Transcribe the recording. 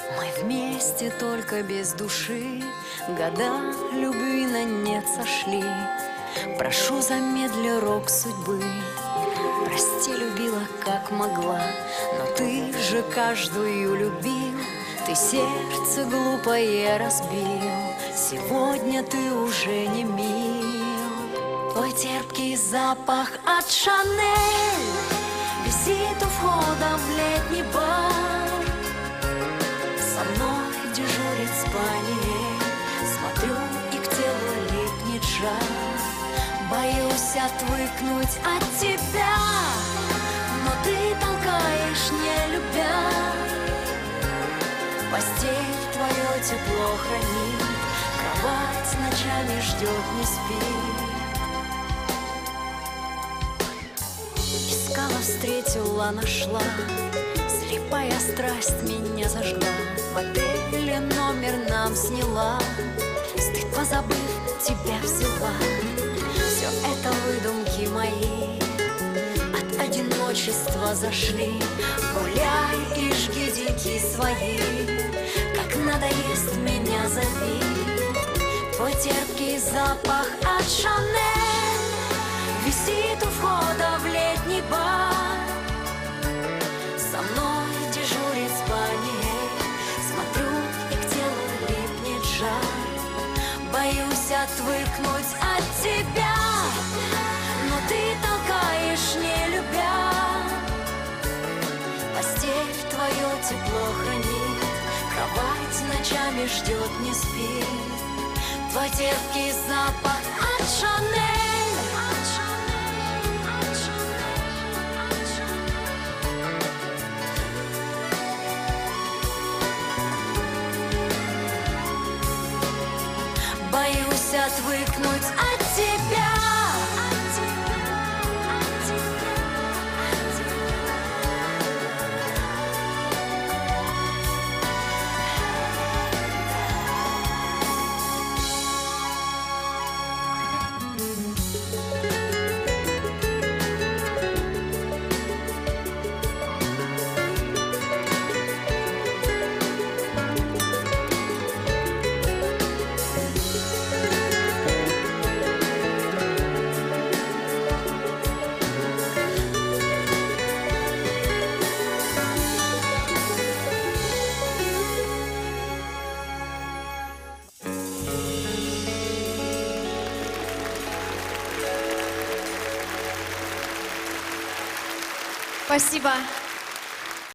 Мы вместе только без души, года любви на нет сошли. Прошу, замедли рок судьбы. Прости, любила, как могла, но ты же каждую любил. Ты сердце глупое разбил, сегодня ты уже не мил. Твой терпкий запах от Шанель висит у входа в летний бар. Со мной дежурит спаниель, смотрю, и к телу липнет жар. Боюсь отвыкнуть от тебя, но ты толкаешь, не любя. Постель твое тепло хранит, кровать ночами ждет, не спит. Искала, встретила, нашла, слепая страсть меня зажгла. В отеле номер нам сняла, стыд позабыв, тебя взяла. Все это выдумки мои, от одиночества зашли. Гуляй и жги деньги свои, как надоест, меня зови. Твой терпкий запах от Шанель висит у входа в летний бар. Со мной дежурит спаниель, смотрю, и к телу липнет жар. Боюсь отвыкнуть от тебя, но ты толкаешь, не любя. Постель твое тепло хранит, кровать ночами ждет, не спит. Твой терпкий запах от Шанель. Боюсь отвыкнуть от тебя. Спасибо.